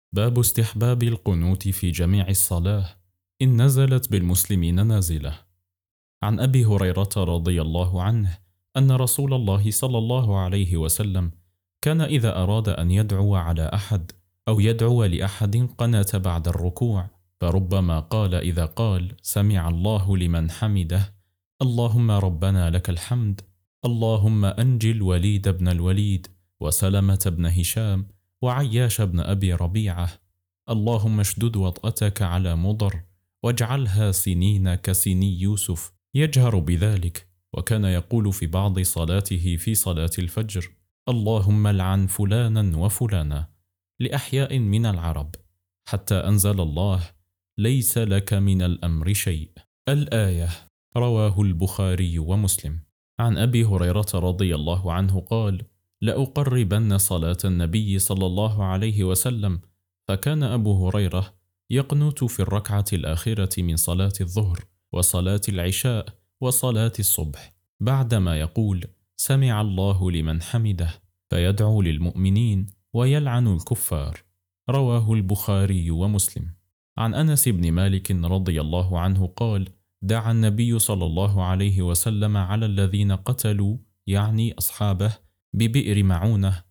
باب استحباب القنوت في جميع الصلاة إن نزلت بالمسلمين نازلة. عن أبي هريرة رضي الله عنه أن رسول الله صلى الله عليه وسلم كان إذا أراد أن يدعو على أحد أو يدعو لأحد قنت بعد الركوع، فربما قال إذا قال سمع الله لمن حمده اللهم ربنا لك الحمد، اللهم أنجي الوليد بن الوليد وسلمة بن هشام وعياش بن أبي ربيعة، اللهم اشدد وطأتك على مضر واجعلها سنين كسني يوسف، يجهر بذلك. وكان يقول في بعض صلاته في صلاة الفجر اللهم لعن فلانا وفلانا لأحياء من العرب، حتى أنزل الله ليس لك من الأمر شيء الآية. رواه البخاري ومسلم. عن أبي هريرة رضي الله عنه قال لأقربن صلاة النبي صلى الله عليه وسلم، فكان أبو هريرة يقنت في الركعة الآخرة من صلاة الظهر وصلاة العشاء وصلاة الصبح بعدما يقول سمع الله لمن حمده، فيدعو للمؤمنين ويلعن الكفار. رواه البخاري ومسلم. عن أنس بن مالك رضي الله عنه قال دعا النبي صلى الله عليه وسلم على الذين قتلوا يعني أصحابه ببئر معونة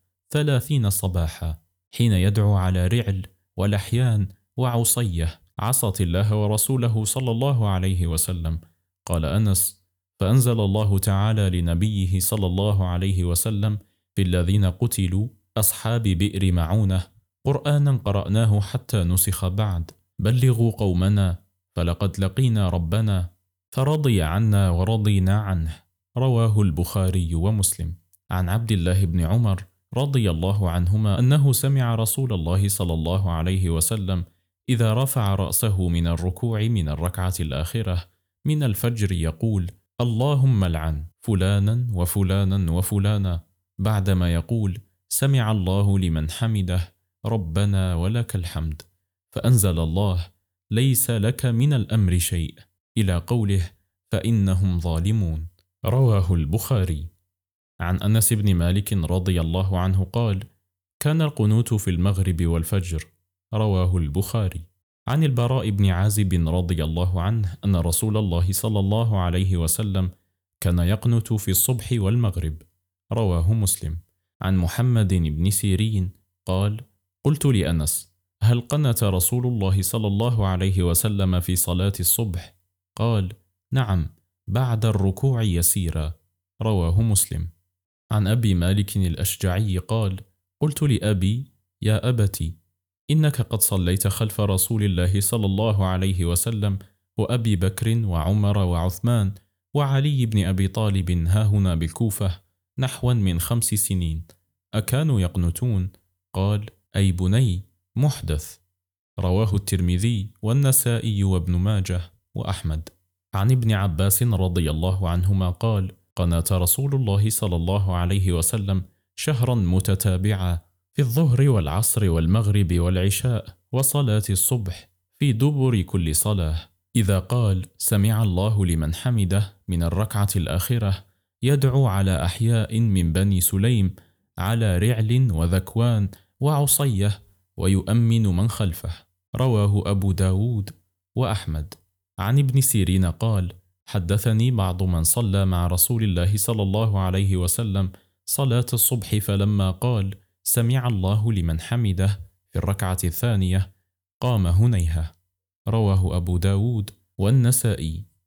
30 صباحا، حين يدعو على رعل ولحيان وعصية عصت الله ورسوله صلى الله عليه وسلم. قال أنس فأنزل الله تعالى لنبيه صلى الله عليه وسلم في الذين قتلوا أصحاب بئر معونة قرآنا قرأناه حتى نسخ بعد، بلغوا قومنا فلقد لقينا ربنا فرضي عنا ورضينا عنه. رواه البخاري ومسلم. عن عبد الله بن عمر رضي الله عنهما أنه سمع رسول الله صلى الله عليه وسلم إذا رفع رأسه من الركوع من الركعة الآخرة من الفجر يقول اللهم لعن فلانا وفلانا وفلانا، بعدما يقول سمع الله لمن حمده ربنا ولك الحمد، فأنزل الله ليس لك من الأمر شيء إلى قوله فإنهم ظالمون. رواه البخاري. عن أنس بن مالك رضي الله عنه قال كان القنوت في المغرب والفجر. رواه البخاري. عن البراء بن عازب رضي الله عنه أن رسول الله صلى الله عليه وسلم كان يقنت في الصبح والمغرب. رواه مسلم. عن محمد بن سيرين قال قلت لأنس هل قنت رسول الله صلى الله عليه وسلم في صلاة الصبح؟ قال نعم بعد الركوع يسيرا. رواه مسلم. عن أبي مالك الأشجعي قال قلت لأبي يا أبتي إنك قد صليت خلف رسول الله صلى الله عليه وسلم وأبي بكر وعمر وعثمان وعلي بن أبي طالب هاهنا بالكوفة نحوا من 5 سنين، أكانوا يقنتون؟ قال أي بني محدث. رواه الترمذي والنسائي وابن ماجه وأحمد. عن ابن عباس رضي الله عنهما قال قنت رسول الله صلى الله عليه وسلم شهرا متتابعا في الظهر والعصر والمغرب والعشاء وصلاة الصبح في دبر كل صلاة، إذا قال سمع الله لمن حمده من الركعة الآخرة يدعو على أحياء من بني سليم على رعل وذكوان وعصية ويؤمن من خلفه. رواه أبو داود وأحمد. عن ابن سيرين قال حدثني بعض من صلى مع رسول الله صلى الله عليه وسلم صلاة الصبح فلما قال سمع الله لمن حمده في الركعة الثانية قام هنيهة. رواه أبو داود والنسائي.